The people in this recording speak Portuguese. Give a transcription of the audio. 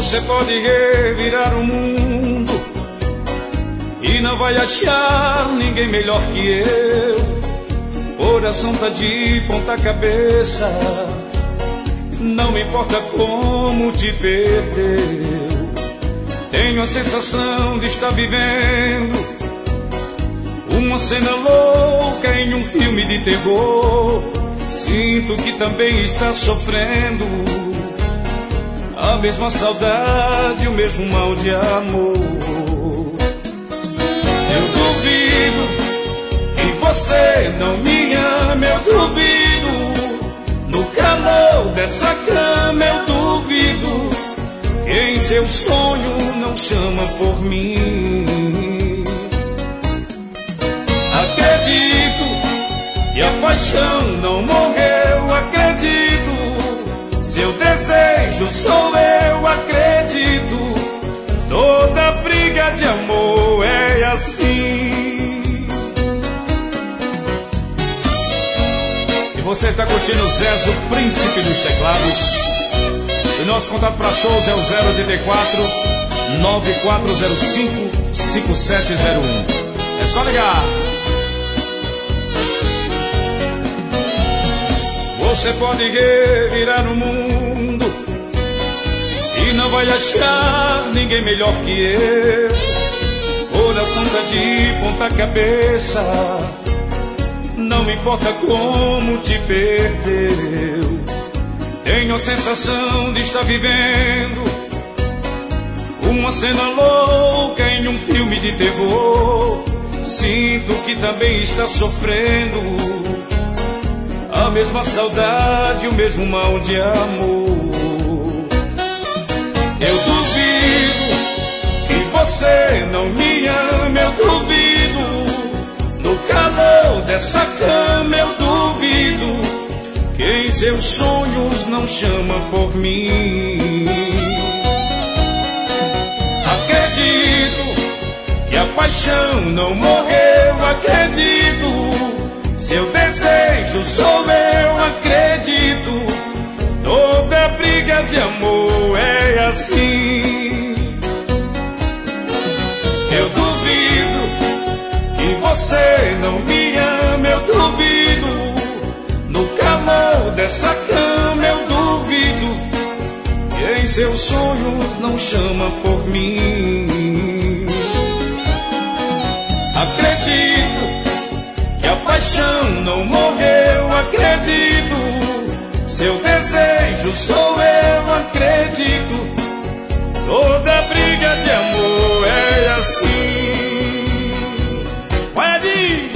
Você pode revirar o mundo e não vai achar ninguém melhor que eu. Coração tá de ponta cabeça, não me importa como te perdeu. Tenho a sensação de estar vivendo uma cena louca em um filme de terror. Sinto que também está sofrendo a mesma saudade, o mesmo mal de amor. Eu duvido que você não me ama, eu duvido. No calor dessa cama eu duvido que em seu sonho não chama por mim. Acredito que a paixão não morreu, acredito. Seu desejo sou eu, acredito. Toda briga de amor é assim. E você está curtindo o Zezo, príncipe dos teclados. E nosso contato para shows é o 084 9405 5701. É só ligar. Você pode revirar o mundo e não vai achar ninguém melhor que eu. Coração tá de ponta cabeça, não me importa como te perdeu. Tenho a sensação de estar vivendo uma cena louca em um filme de terror. Sinto que também está sofrendo a mesma saudade, o mesmo mal de amor. Eu duvido que você não me ama, eu duvido. No calor dessa cama eu duvido que em seus sonhos não chama por mim. Acredito que a paixão não morreu, acredito. Seu desejo sou eu, acredito. Toda briga de amor é assim. Eu duvido que você não me ama, eu duvido. No calor dessa cama eu duvido que em seus sonhos não chama por mim. Acredito que a paixão não morreu, acredito. Seu desejo sou eu, acredito. Toda briga de amor é assim. Vai, Adi!